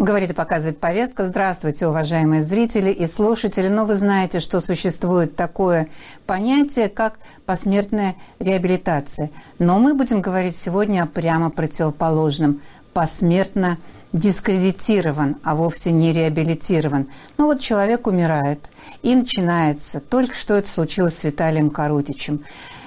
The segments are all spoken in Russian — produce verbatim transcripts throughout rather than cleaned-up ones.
Говорит и показывает повестка. Здравствуйте, уважаемые зрители и слушатели. Ну, вы знаете, что существует такое понятие, как посмертная реабилитация. Но мы будем говорить сегодня о прямо противоположном. Посмертно дискредитирован, а вовсе не реабилитирован. Ну вот человек умирает, и начинается. Только что это случилось с Виталием Коротичем.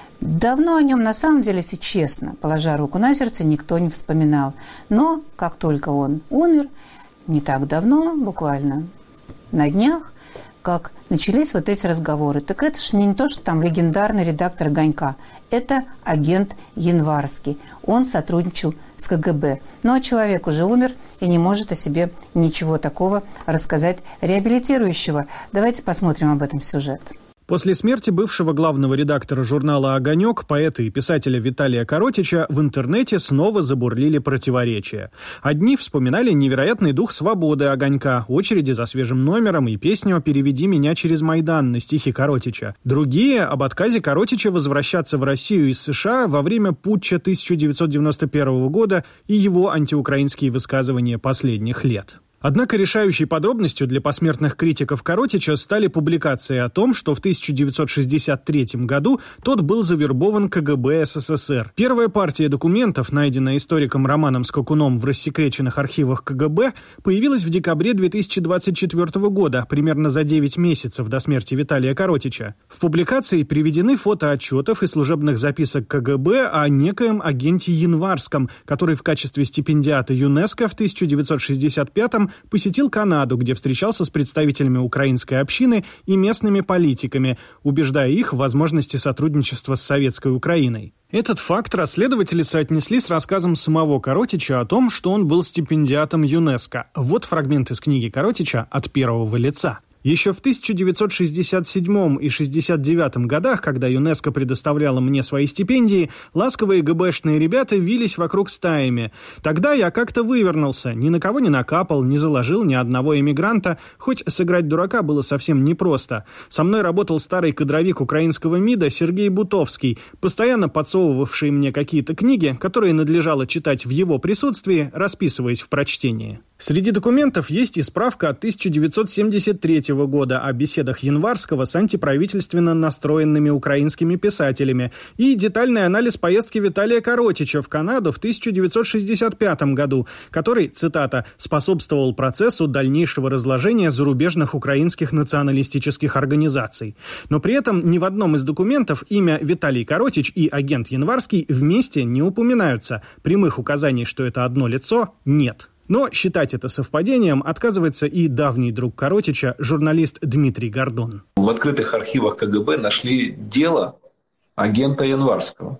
Давно о нем, на самом деле, если честно, положа руку на сердце, никто не вспоминал. Но как только он умер, не так давно, буквально на днях, как начались вот эти разговоры. Так это же не то, что там легендарный редактор «Огонька». Это агент Январский. Он сотрудничал с ка гэ бэ. Ну, а человек уже умер и не может о себе ничего такого рассказать реабилитирующего. Давайте посмотрим об этом сюжет. После смерти бывшего главного редактора журнала «Огонек», поэта и писателя Виталия Коротича, в интернете снова забурлили противоречия. Одни вспоминали невероятный дух свободы «Огонька», очереди за свежим номером и песню «Переведи меня через Майдан» на стихи Коротича. Другие — об отказе Коротича возвращаться в Россию из США во время путча тысяча девятьсот девяносто первого года и его антиукраинские высказывания последних лет. Однако решающей подробностью для посмертных критиков Коротича стали публикации о том, что в тысяча девятьсот шестьдесят третьем году тот был завербован ка гэ бэ эс эс эс эр. Первая партия документов, найденная историком Романом Скакуном в рассекреченных архивах ка гэ бэ, появилась в декабре две тысячи двадцать четвёртого года, примерно за девять месяцев до смерти Виталия Коротича. В публикации приведены фото отчетов и служебных записок ка гэ бэ о некоем агенте Январском, который в качестве стипендиата ЮНЕСКО в тысяча девятьсот шестьдесят пятом посетил Канаду, где встречался с представителями украинской общины и местными политиками, убеждая их в возможности сотрудничества с советской Украиной. Этот факт расследователи соотнесли с рассказом самого Коротича о том, что он был стипендиатом ЮНЕСКО. Вот фрагмент из книги Коротича от первого лица. Еще в тысяча девятьсот шестьдесят седьмом и шестьдесят девятом годах, когда ЮНЕСКО предоставляла мне свои стипендии, ласковые гэ бэ-шные ребята вились вокруг стаями. Тогда я как-то вывернулся, ни на кого не накапал, не заложил ни одного эмигранта, хоть сыграть дурака было совсем непросто. Со мной работал старый кадровик украинского МИДа Сергей Бутовский, постоянно подсовывавший мне какие-то книги, которые надлежало читать в его присутствии, расписываясь в прочтении. Среди документов есть и справка от тысяча девятьсот семьдесят третьего года о беседах Январского с антиправительственно настроенными украинскими писателями и детальный анализ поездки Виталия Коротича в Канаду в тысяча девятьсот шестьдесят пятом году, который, цитата, «способствовал процессу дальнейшего разложения зарубежных украинских националистических организаций». Но при этом ни в одном из документов имя Виталий Коротич и агент Январский вместе не упоминаются. Прямых указаний, что это одно лицо, нет. Но считать это совпадением отказывается и давний друг Коротича, журналист Дмитрий Гордон. В открытых архивах ка гэ бэ нашли дело агента Январского.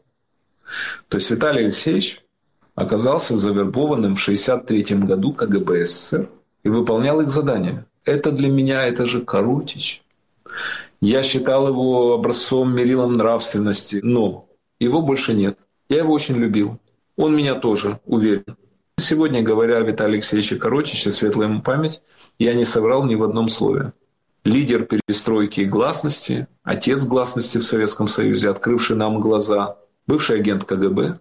То есть Виталий Алексеевич оказался завербованным в шестьдесят третьем году ка гэ бэ эс эс эр и выполнял их задания. Это для меня, это же Коротич. Я считал его образцом, мерилом нравственности, но его больше нет. Я его очень любил. Он меня тоже, уверен. Сегодня, говоря о Виталии Алексеевиче Коротиче, светлая ему память, я не соврал ни в одном слове. Лидер перестройки и гласности, отец гласности в Советском Союзе, открывший нам глаза, бывший агент ка гэ бэ,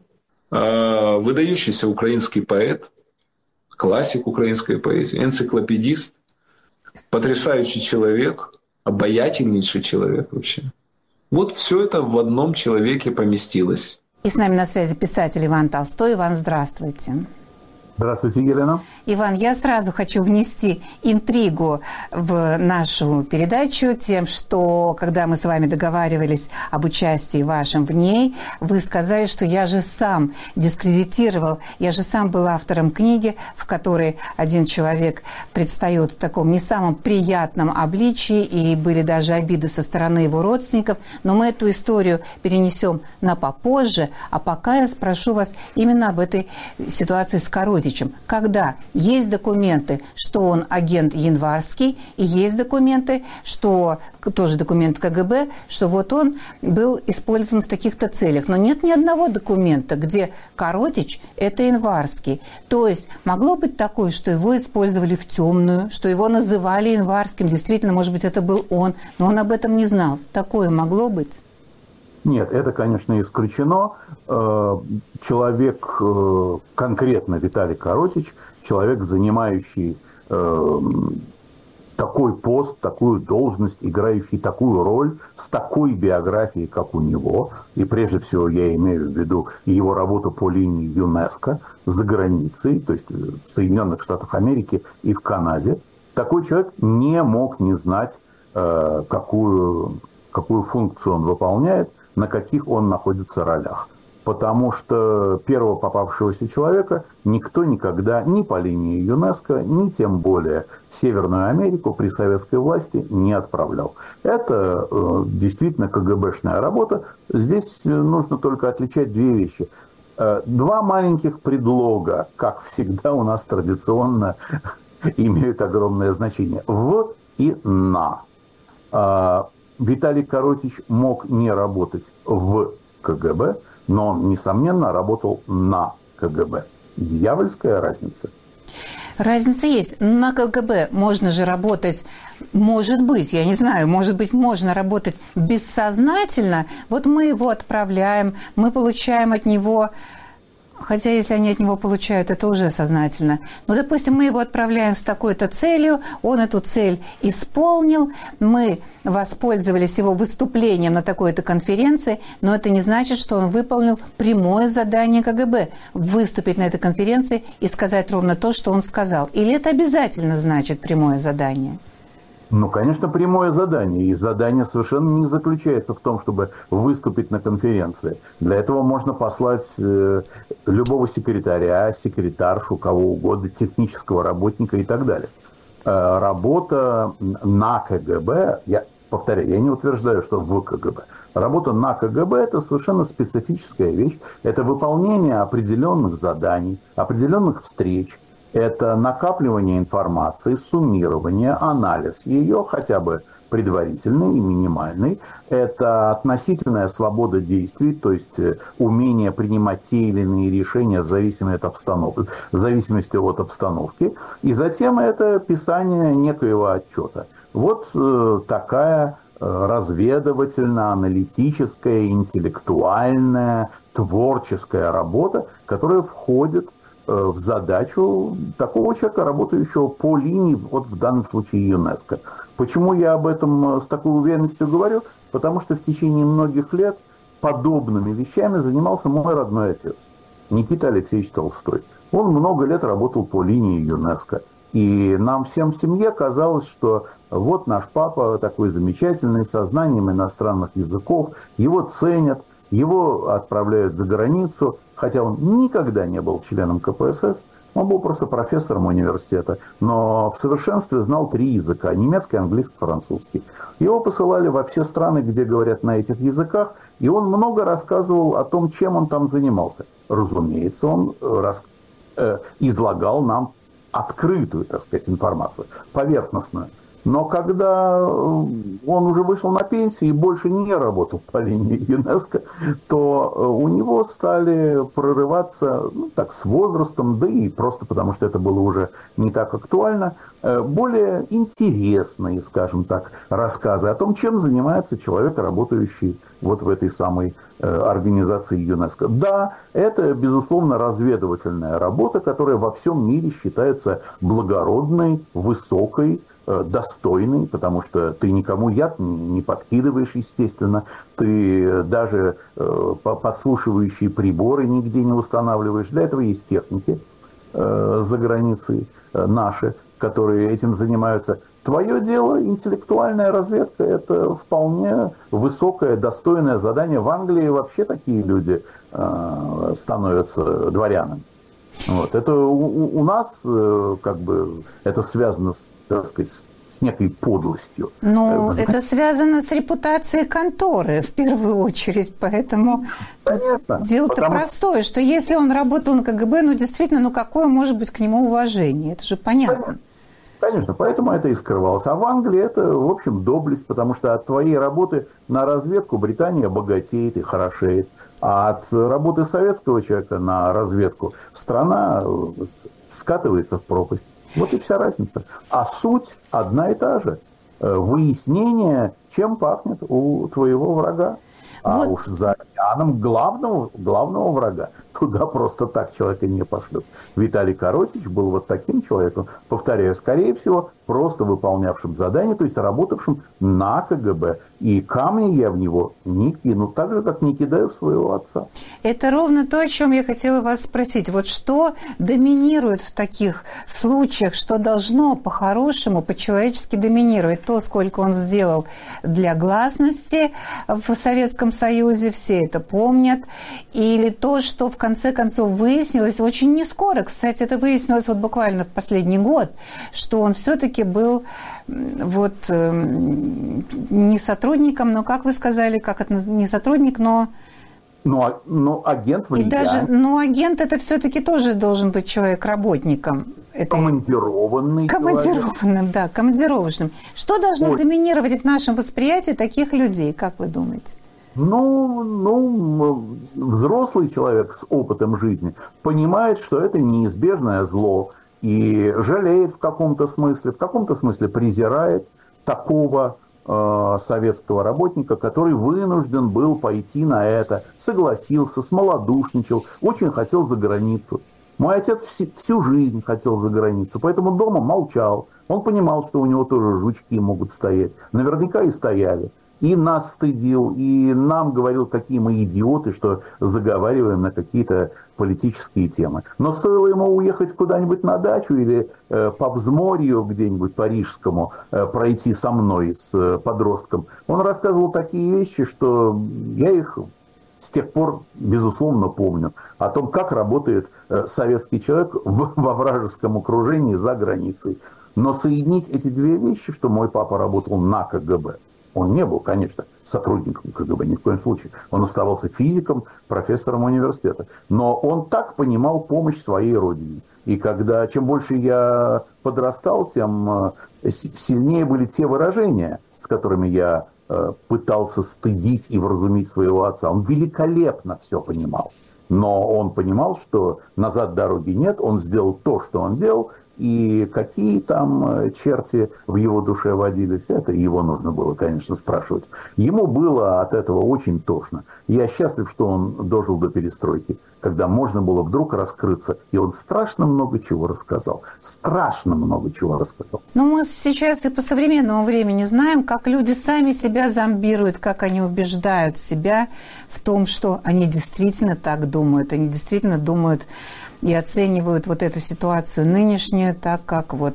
выдающийся украинский поэт, классик украинской поэзии, энциклопедист, потрясающий человек, обаятельнейший человек вообще. Вот все это в одном человеке поместилось. И с нами на связи писатель Иван Толстой. Иван, здравствуйте. Здравствуйте, Елена. Иван, я сразу хочу внести интригу в нашу передачу тем, что, когда мы с вами договаривались об участии вашем в ней, вы сказали, что я же сам дискредитировал, я же сам был автором книги, в которой один человек предстает в таком не самом приятном обличии, и были даже обиды со стороны его родственников, но мы эту историю перенесем на попозже, а пока я спрошу вас именно об этой ситуации с Коротичем. Когда есть документы, что он агент Январский, и есть документы, что тоже документ ка гэ бэ, что вот он был использован в таких-то целях. Но нет ни одного документа, где Коротич – это Январский. То есть могло быть такое, что его использовали в темную, что его называли Январским. Действительно, может быть, это был он, но он об этом не знал. Такое могло быть? Нет, это, конечно, исключено. Человек, конкретно Виталий Коротич, человек, занимающий э, такой пост, такую должность, играющий такую роль, с такой биографией, как у него, и прежде всего я имею в виду его работу по линии ЮНЕСКО за границей, то есть в Соединенных Штатах Америки и в Канаде, такой человек не мог не знать, э, какую, какую функцию он выполняет, на каких он находится ролях. Потому что первого попавшегося человека никто никогда ни по линии ЮНЕСКО, ни тем более в Северную Америку при советской власти не отправлял. Это э, действительно КГБшная работа. Здесь нужно только отличать две вещи. Э, два маленьких предлога, как всегда у нас традиционно, имеют огромное значение. В и на. Э, Виталий Коротич мог не работать в КГБ, но он, несомненно, работал на КГБ. Дьявольская разница. Разница есть. На КГБ можно же работать, может быть, я не знаю, может быть, можно работать бессознательно. Вот мы его отправляем, мы получаем от него... Хотя, если они от него получают, это уже сознательно. Но, допустим, мы его отправляем с такой-то целью, он эту цель исполнил, мы воспользовались его выступлением на такой-то конференции, но это не значит, что он выполнил прямое задание КГБ – выступить на этой конференции и сказать ровно то, что он сказал. Или это обязательно значит прямое задание? Ну, конечно, прямое задание. И задание совершенно не заключается в том, чтобы выступить на конференции. Для этого можно послать э, любого секретаря, секретаршу, кого угодно, технического работника и так далее. Э, работа на КГБ, я повторяю, я не утверждаю, что в КГБ. Работа на КГБ – это совершенно специфическая вещь. Это выполнение определенных заданий, определенных встреч. Это накапливание информации, суммирование, анализ ее, хотя бы предварительный и минимальный. Это относительная свобода действий, то есть умение принимать те или иные решения в зависимости от обстановки, в зависимости от обстановки. И затем это писание некоего отчета. Вот э, такая разведывательно-аналитическая, интеллектуальная, творческая работа, которая входит в задачу такого человека, работающего по линии, вот в данном случае ЮНЕСКО. Почему я об этом с такой уверенностью говорю? Потому что в течение многих лет подобными вещами занимался мой родной отец, Никита Алексеевич Толстой. Он много лет работал по линии ЮНЕСКО. И нам всем в семье казалось, что вот наш папа такой замечательный, со знанием иностранных языков, его ценят, его отправляют за границу, хотя он никогда не был членом КПСС, он был просто профессором университета, но в совершенстве знал три языка – немецкий, английский, французский. Его посылали во все страны, где говорят на этих языках, и он много рассказывал о том, чем он там занимался. Разумеется, он рас... э, излагал нам открытую, так сказать, информацию, поверхностную. Но когда он уже вышел на пенсию и больше не работал по линии ЮНЕСКО, то у него стали прорываться, ну, так, с возрастом, да и просто потому, что это было уже не так актуально, более интересные, скажем так, рассказы о том, чем занимается человек, работающий вот в этой самой организации ЮНЕСКО. Да, это, безусловно, разведывательная работа, которая во всем мире считается благородной, высокой, достойный, потому что ты никому яд не, не подкидываешь, естественно, ты даже э, подслушивающие приборы нигде не устанавливаешь. Для этого есть техники э, за границей э, наши, которые этим занимаются. Твое дело, интеллектуальная разведка, это вполне высокое, достойное задание. В Англии вообще такие люди э, становятся дворянами. Вот. Это у, у нас э, как бы это связано с, так сказать, с, с некой подлостью. Ну, это связано с репутацией конторы в первую очередь, поэтому дело-то простое, что если он работал на КГБ, ну действительно, ну какое может быть к нему уважение? Это же понятно. Конечно. Конечно, поэтому это и скрывалось. А в Англии это, в общем, доблесть, потому что от твоей работы на разведку Британия богатеет и хорошеет. А от работы советского человека на разведку страна скатывается в пропасть. Вот и вся разница. А суть одна и та же. Выяснение, чем пахнет у твоего врага. А вот. Уж за океаном главного, главного врага, туда просто так человека не пошлют. Виталий Коротич был вот таким человеком, повторяю, скорее всего, просто выполнявшим задание, то есть работавшим на КГБ. И камни я в него не кину, так же, как не кидаю в своего отца. Это ровно то, о чем я хотела вас спросить. Вот что доминирует в таких случаях, что должно по-хорошему, по-человечески доминировать? То, сколько он сделал для гласности в Советском Союзе, все это помнят, или то, что в конце концов выяснилось очень не скоро, кстати, это выяснилось вот буквально в последний год, что он все-таки был вот не сотрудником, но, как вы сказали, как это не сотрудник, но... Ну, но агент влияния. И даже, ну, агент это все-таки тоже должен быть человек работником. Этой... Командированный Командированным, человек. Да, командировочным. Что должно Ой. доминировать в нашем восприятии таких людей, как вы думаете? Ну, ну, взрослый человек с опытом жизни понимает, что это неизбежное зло и жалеет в каком-то смысле, в каком-то смысле презирает такого э, советского работника, который вынужден был пойти на это, согласился, смолодушничал, очень хотел за границу. Мой отец вс- всю жизнь хотел за границу, поэтому дома молчал. Он понимал, что у него тоже жучки могут стоять. Наверняка и стояли. И нас стыдил, и нам говорил, какие мы идиоты, что заговариваем на какие-то политические темы. Но стоило ему уехать куда-нибудь на дачу или э, по взморью где-нибудь парижскому э, пройти со мной, с э, подростком, он рассказывал такие вещи, что я их с тех пор, безусловно, помню. О том, как работает э, советский человек в, во вражеском окружении за границей. Но соединить эти две вещи, что мой папа работал на КГБ, он не был, конечно, сотрудником КГБ, ни в коем случае. Он оставался физиком, профессором университета. Но он так понимал помощь своей родине. И когда, чем больше я подрастал, тем сильнее были те выражения, с которыми я пытался стыдить и вразумить своего отца. Он великолепно все понимал. Но он понимал, что назад дороги нет, он сделал то, что он делал, и какие там черти в его душе водились, это его нужно было, конечно, спрашивать. Ему было от этого очень тошно. Я счастлив, что он дожил до перестройки, когда можно было вдруг раскрыться. И он страшно много чего рассказал. Страшно много чего рассказал. Но мы сейчас и по современному времени знаем, как люди сами себя зомбируют, как они убеждают себя в том, что они действительно так думают. Они действительно думают и оценивают вот эту ситуацию нынешнюю так, как вот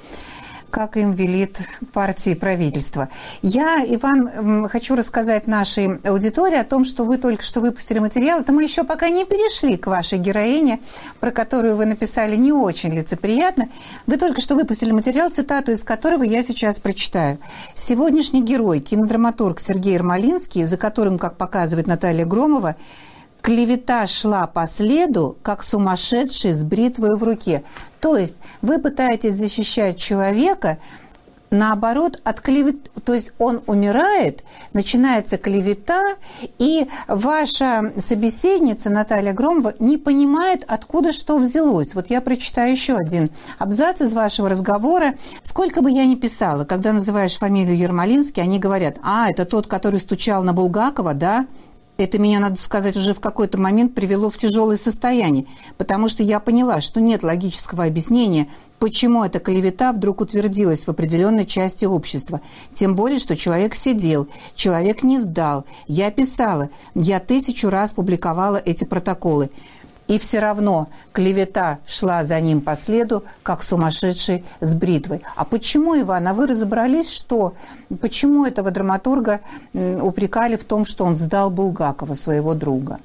как им велит партия и правительство. Я, Иван, хочу рассказать нашей аудитории о том, что вы только что выпустили материал. Это мы еще пока не перешли к вашей героине, про которую вы написали не очень лицеприятно. Вы только что выпустили материал, цитату из которого я сейчас прочитаю. «Сегодняшний герой, кинодраматург Сергей Ермолинский, за которым, как показывает Наталья Громова, клевета шла по следу, как сумасшедший с бритвой в руке». То есть вы пытаетесь защищать человека, наоборот, от клевет... То есть он умирает, начинается клевета, и ваша собеседница Наталья Громова не понимает, откуда что взялось. Вот я прочитаю еще один абзац из вашего разговора. Сколько бы я ни писала, когда называешь фамилию Ермолинский, они говорят: «А, это тот, который стучал на Булгакова, да?» Это меня, надо сказать, уже в какой-то момент привело в тяжелое состояние, потому что я поняла, что нет логического объяснения, почему эта клевета вдруг утвердилась в определенной части общества. Тем более, что человек сидел, человек не сдал. Я писала, я тысячу раз публиковала эти протоколы. И все равно клевета шла за ним по следу, как сумасшедший с бритвой. А почему, Иван, а вы разобрались, что, почему этого драматурга упрекали в том, что он сдал Булгакова, своего друга?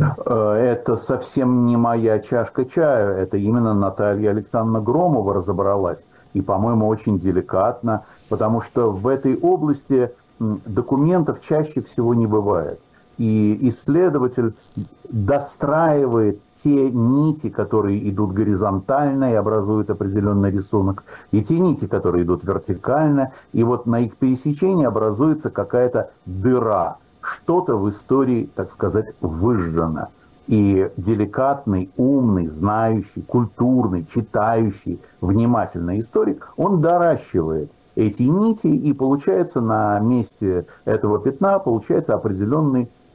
Это совсем не моя чашка чая. Это именно Наталья Александровна Громова разобралась. И, по-моему, очень деликатно, потому что в этой области документов чаще всего не бывает. И исследователь достраивает те нити, которые идут горизонтально и образуют определенный рисунок, и те нити, которые идут вертикально, и вот на их пересечении образуется какая-то дыра. Что-то в истории, так сказать, выжжено. И деликатный, умный, знающий, культурный, читающий, внимательный историк, он доращивает эти нити, и получается на месте этого пятна получается определенный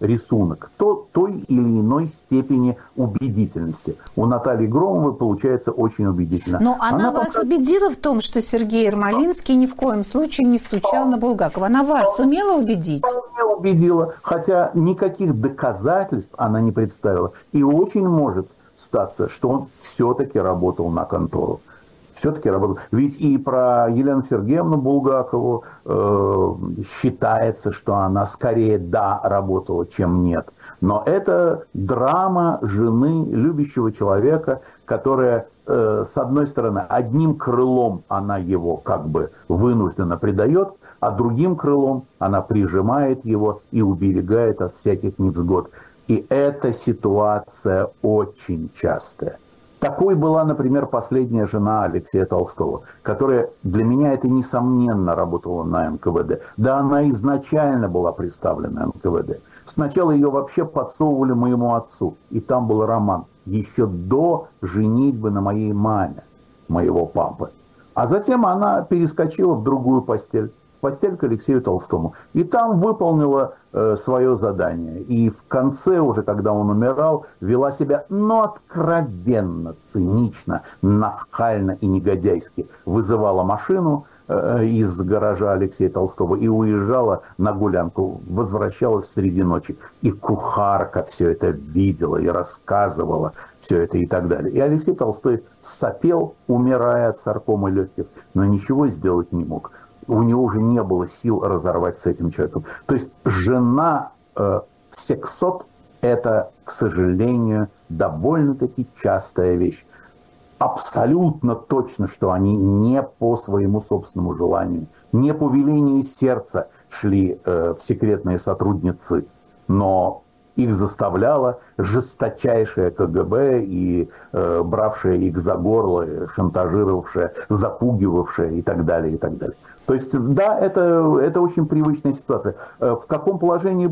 рисунок то, той или иной степени убедительности. У Натальи Громовой получается очень убедительно. Но она, она вас пока... убедила в том, что Сергей Ермолинский ни в коем случае не стучал на Булгакова. Она вас сумела убедить? Не убедила, хотя никаких доказательств она не представила. И очень может статься, что он все-таки работал на контору. Все-таки работал. Ведь и про Елену Сергеевну Булгакову э, считается, что она скорее да работала, чем нет. Но это драма жены любящего человека, которая, э, с одной стороны, одним крылом она его как бы вынужденно предает, а другим крылом она прижимает его и уберегает от всяких невзгод. И эта ситуация очень частая. Такой была, например, последняя жена Алексея Толстого, которая для меня это несомненно работала на эн ка вэ дэ. Да, она изначально была представлена эн ка вэ дэ. Сначала ее вообще подсовывали моему отцу, и там был роман еще до женитьбы на моей маме, моего папы. А затем она перескочила в другую постель. Постель к Алексею Толстому. И там выполнила э, свое задание. И в конце уже, когда он умирал, вела себя, ну, откровенно, цинично, нахально и негодяйски. Вызывала машину э, из гаража Алексея Толстого и уезжала на гулянку. Возвращалась среди ночи. И кухарка все это видела и рассказывала все это и так далее. И Алексей Толстой сопел, умирая от саркомы легких, но ничего сделать не мог. У него уже не было сил разорвать с этим человеком. То есть жена э, сексот – это, к сожалению, довольно-таки частая вещь. Абсолютно точно, что они не по своему собственному желанию, не по велению сердца шли э, в секретные сотрудницы, но их заставляло жесточайшее ка гэ бэ и э, бравшее их за горло, шантажировавшее, запугивавшее и так далее, и так далее. То есть, да, это, это очень привычная ситуация. В каком положении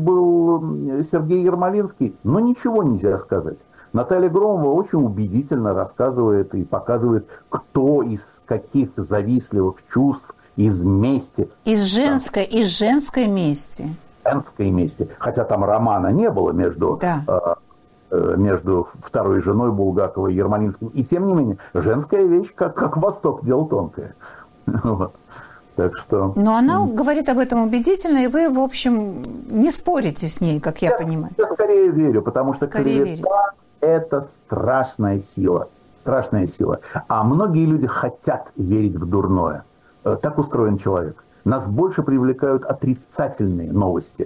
был Сергей Ермолинский? Ну, ничего нельзя сказать. Наталья Громова очень убедительно рассказывает и показывает, кто из каких завистливых чувств, из мести. Из женской, из женской мести. Женской мести. Хотя там романа не было между... Да. между второй женой Булгакова и Ермолинским. И тем не менее, женская вещь, как, как Восток, дело тонкое. Вот. Так что... Но она говорит об этом убедительно, и вы, в общем, не спорите с ней, как я, я понимаю. Я скорее верю, потому что скорее клевета – это страшная сила. Страшная сила. А многие люди хотят верить в дурное. Так устроен человек. Нас больше привлекают отрицательные новости,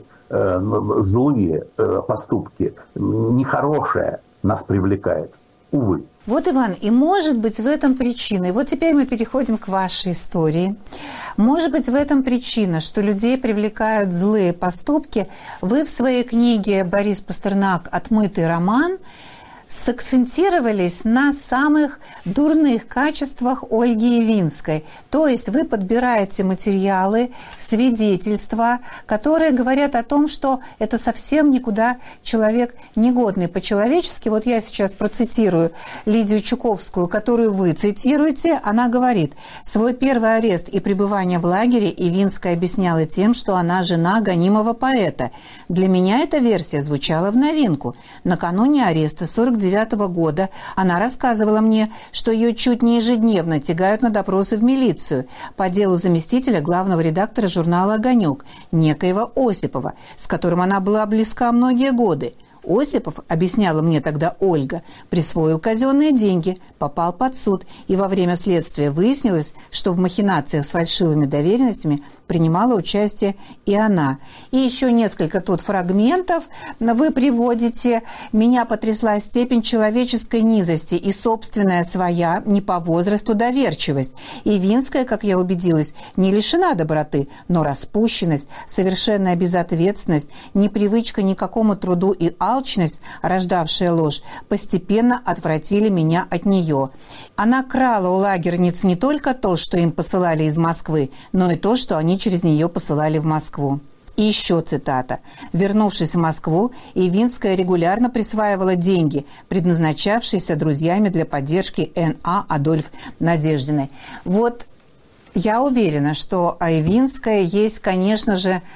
злые поступки, нехорошее нас привлекает. Увы. Вот, Иван, и может быть в этом причина, и вот теперь мы переходим к вашей истории, может быть в этом причина, что людей привлекают злые поступки. Вы в своей книге «Борис Пастернак. Отмытый роман» сакцентировались на самых дурных качествах Ольги Явинской. То есть вы подбираете материалы, свидетельства, которые говорят о том, что это совсем никуда человек негодный по-человечески. Вот я сейчас процитирую Лидию Чуковскую, которую вы цитируете. Она говорит: свой первый арест и пребывание в лагере Явинская объясняла тем, что она жена гонимого поэта. Для меня эта версия звучала в новинку. Накануне ареста сорок девятого года она рассказывала мне, что ее чуть не ежедневно тягают на допросы в милицию по делу заместителя главного редактора журнала «Огонек», некоего Осипова, с которым она была близка многие годы. Осипов, объясняла мне тогда Ольга, присвоил казенные деньги, попал под суд, и во время следствия выяснилось, что в махинациях с фальшивыми доверенностями принимала участие и она. И еще несколько тут фрагментов вы приводите. «Меня потрясла степень человеческой низости и собственная своя, не по возрасту, доверчивость. Явинская, как я убедилась, не лишена доброты, но распущенность, совершенная безответственность, непривычка ни к какому труду и алчность, рождавшая ложь, постепенно отвратили меня от нее. Она крала у лагерниц не только то, что им посылали из Москвы, но и то, что они через нее посылали в Москву». И еще цитата. «Вернувшись в Москву, Явинская регулярно присваивала деньги, предназначавшиеся друзьями для поддержки эн а Адольф Надеждиной». Вот я уверена, что о Явинской есть, конечно же,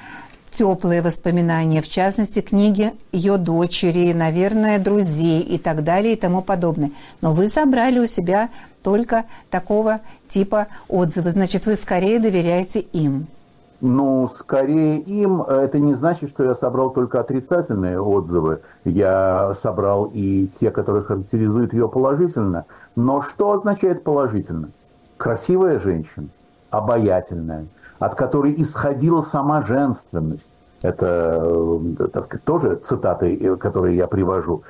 теплые воспоминания, в частности, книги ее дочери, наверное, друзей и так далее и тому подобное. Но вы собрали у себя только такого типа отзывы. Значит, вы скорее доверяете им. Ну, скорее им. Это не значит, что я собрал только отрицательные отзывы. Я собрал и те, которые характеризуют ее положительно. Но что означает положительно? Красивая женщина, обаятельная, от которой исходила сама женственность. Это, так сказать, тоже цитаты, которые я привожу.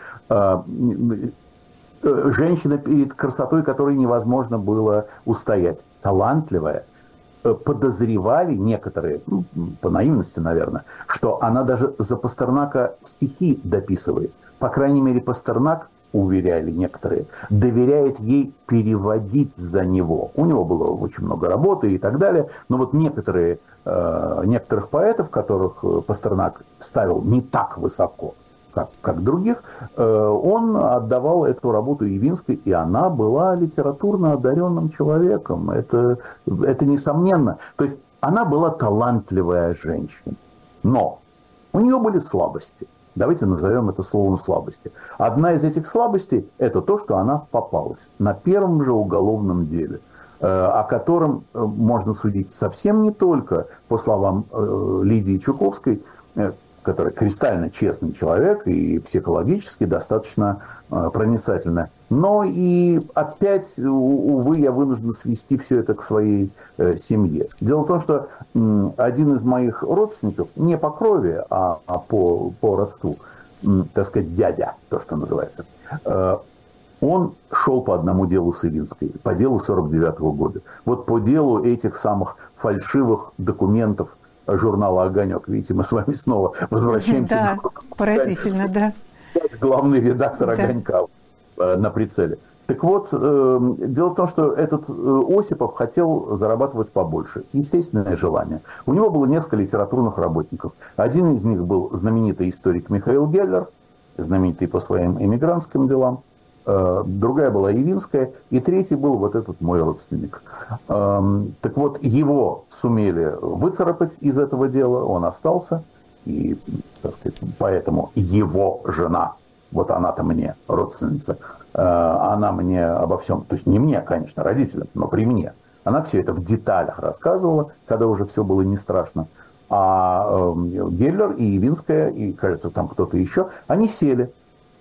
Женщина, перед красотой которой невозможно было устоять. Талантливая. Подозревали некоторые, ну, по наивности, наверное, что она даже за Пастернака стихи дописывает. По крайней мере, Пастернак, уверяли некоторые, доверяет ей переводить за него. У него было очень много работы и так далее. Но вот некоторые, э, некоторых поэтов, которых Пастернак ставил не так высоко, как, как других, э, он отдавал эту работу Явинской, и она была литературно одаренным человеком. Это, это несомненно. То есть она была талантливая женщина. Но у нее были слабости. Давайте назовем это словом слабости. Одна из этих слабостей – это то, что она попалась на первом же уголовном деле, о котором можно судить совсем не только по словам Лидии Чуковской, которая кристально честный человек и психологически достаточно проницательная. Но и опять, увы, я вынужден свести все это к своей семье. Дело в том, что один из моих родственников, не по крови, а, а по, по родству, так сказать, дядя, то, что называется, он шел по одному делу с Явинской, по делу сорок девятого года. Вот по делу этих самых фальшивых документов журнала «Огонек». Видите, мы с вами снова возвращаемся. Да, поразительно, да. Главный редактор да. «Огонька» на прицеле. Так вот, дело в том, что этот Осипов хотел зарабатывать побольше. Естественное желание. У него было несколько литературных работников. Один из них был знаменитый историк Михаил Геллер, знаменитый по своим эмигрантским делам. Другая была Явинская, и третий был вот этот мой родственник. Так вот, его сумели выцарапать из этого дела, он остался, и, так сказать, поэтому его жена, вот она-то мне родственница, она мне обо всем, то есть не мне, конечно, родителям, но при мне, она все это в деталях рассказывала, когда уже все было не страшно. А Геллер и Явинская, и, кажется, там кто-то еще, они сели.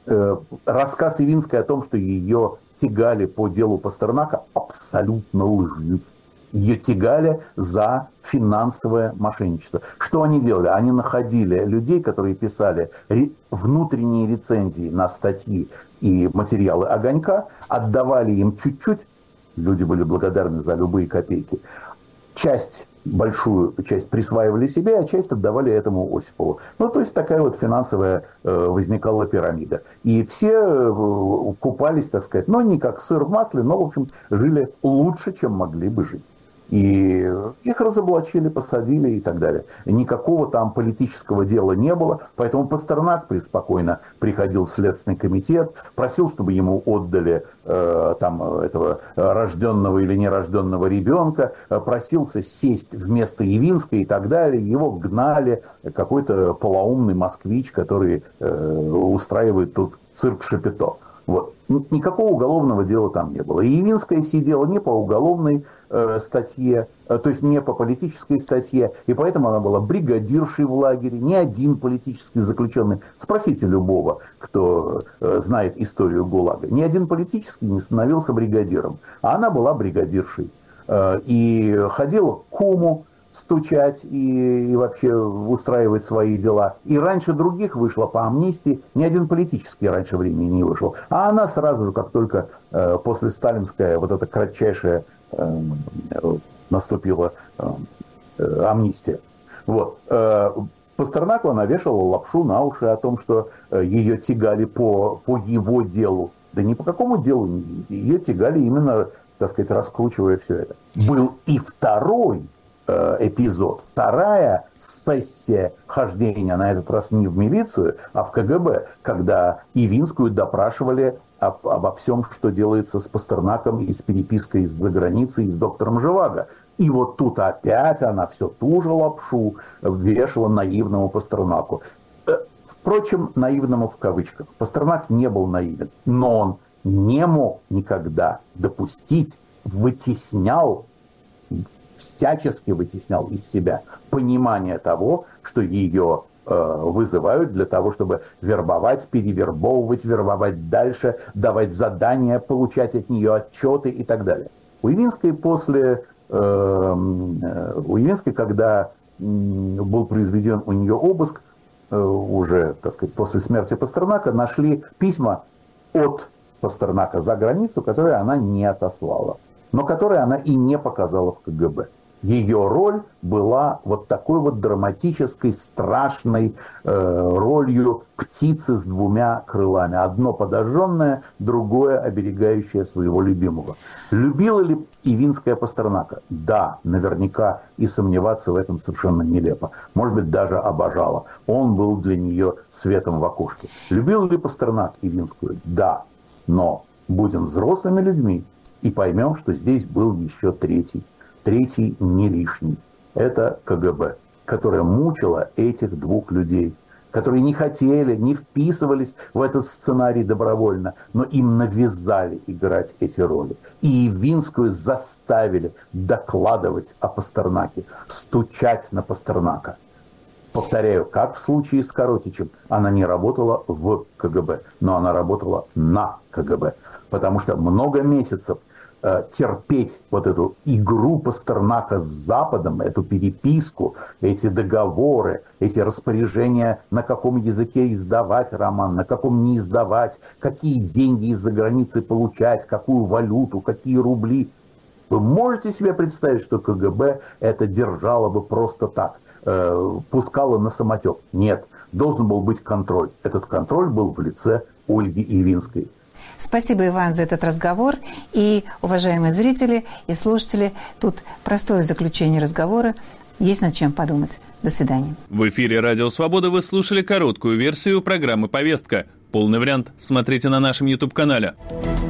Рассказ Явинской о том, что ее тягали по делу Пастернака, абсолютно лжив. Ее тягали за финансовое мошенничество. Что они делали? Они находили людей, которые писали внутренние рецензии на статьи и материалы «Огонька», отдавали им чуть-чуть, люди были благодарны за любые копейки, часть, большую часть присваивали себе, а часть отдавали этому Осипову. Ну, то есть такая вот финансовая э, возникала пирамида. И все э, купались, так сказать, но не как сыр в масле, но, в общем, жили лучше, чем могли бы жить. И их разоблачили, посадили и так далее. Никакого там политического дела не было, поэтому Пастернак преспокойно приходил в Следственный комитет, просил, чтобы ему отдали э, там этого рожденного или нерожденного ребенка, просился сесть вместо Явинской и так далее. Его гнали, какой-то полоумный москвич, который э, устраивает тут цирк Шапито. Вот. Никакого уголовного дела там не было. И Явинская сидела не по уголовной э, статье, э, то есть не по политической статье, и поэтому она была бригадиршей в лагере, ни один политический заключенный. Спросите любого, кто э, знает историю ГУЛАГа. Ни один политический не становился бригадиром, а она была бригадиршей. Э, и ходила к куму стучать и, и вообще устраивать свои дела. И раньше других вышла по амнистии. Ни один политический раньше времени не вышел. А она сразу же, как только э, после сталинская вот эта кратчайшая э, наступила э, э, амнистия. Вот. Э, Пастернаку она вешала лапшу на уши о том, что э, ее тягали по, по его делу. Да ни по какому делу. Ее тягали именно, так сказать, раскручивая все это. Был и второй эпизод. Вторая сессия хождения, на этот раз не в милицию, а в ка гэ бэ, когда Явинскую допрашивали об, обо всем, что делается с Пастернаком и с перепиской из-за границы и с доктором Живаго. И вот тут опять она все ту же лапшу вешала наивному Пастернаку. Впрочем, наивному в кавычках. Пастернак не был наивен, но он не мог никогда допустить, вытеснял, всячески вытеснял из себя понимание того, что ее э, вызывают для того, чтобы вербовать, перевербовывать, вербовать дальше, давать задания, получать от нее отчеты и так далее. У Явинской после, э, у Явинской, когда был произведен у нее обыск, э, уже, так сказать, после смерти Пастернака, нашли письма от Пастернака за границу, которые она не отослала, но которые она и не показала в ка гэ бэ. Ее роль была вот такой вот драматической, страшной э, ролью птицы с двумя крылами. Одно подожженное, другое оберегающее своего любимого. Любила ли Явинская Пастернака? Да, наверняка, и сомневаться в этом совершенно нелепо. Может быть, даже обожала. Он был для нее светом в окошке. Любил ли Пастернак Явинскую? Да. Но будем взрослыми людьми и поймем, что здесь был еще третий. Третий не лишний. Это ка гэ бэ, которая мучила этих двух людей, которые не хотели, не вписывались в этот сценарий добровольно, но им навязали играть эти роли. И Явинскую заставили докладывать о Пастернаке, стучать на Пастернака. Повторяю, как в случае с Коротичем, она не работала в ка гэ бэ, но она работала на ка гэ бэ. Потому что много месяцев э, терпеть вот эту игру Пастернака с Западом, эту переписку, эти договоры, эти распоряжения, на каком языке издавать роман, на каком не издавать, какие деньги из-за границы получать, какую валюту, какие рубли. Вы можете себе представить, что ка гэ бэ это держало бы просто так? Пускала на самотек. Нет, должен был быть контроль. Этот контроль был в лице Ольги Явинской. Спасибо, Иван, за этот разговор. И, уважаемые зрители и слушатели, тут простое заключение разговора. Есть над чем подумать. До свидания. В эфире «Радио Свобода» вы слушали короткую версию программы «Повестка». Полный вариант смотрите на нашем YouTube-канале.